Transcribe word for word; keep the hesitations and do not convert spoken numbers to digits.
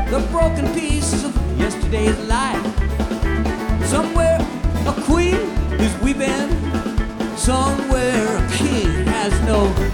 the broken pieces of yesterday's life. Somewhere a queen is weeping, somewhere a king has no